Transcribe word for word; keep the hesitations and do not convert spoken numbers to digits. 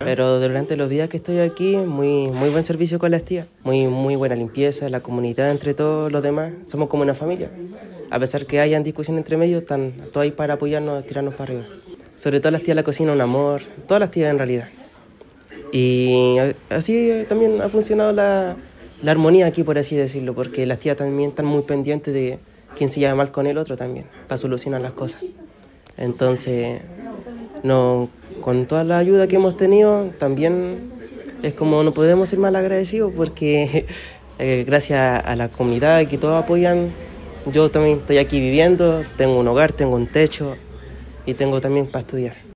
Pero durante los días que estoy aquí, muy, muy buen servicio con las tías, muy, muy buena limpieza, la comunidad entre todos los demás, somos como una familia. A pesar que hayan discusiones entre medio, están todos ahí para apoyarnos, tirarnos para arriba. Sobre todo las tías de la cocina, un amor, todas las tías en realidad. Y así también ha funcionado la, la armonía aquí, por así decirlo, porque las tías también están muy pendientes de quién se lleva mal con el otro también, para solucionar las cosas. Entonces, no, con toda la ayuda que hemos tenido, también es como no podemos ser mal agradecidos porque eh, gracias a la comunidad que todos apoyan, yo también estoy aquí viviendo, tengo un hogar, tengo un techo y tengo también para estudiar.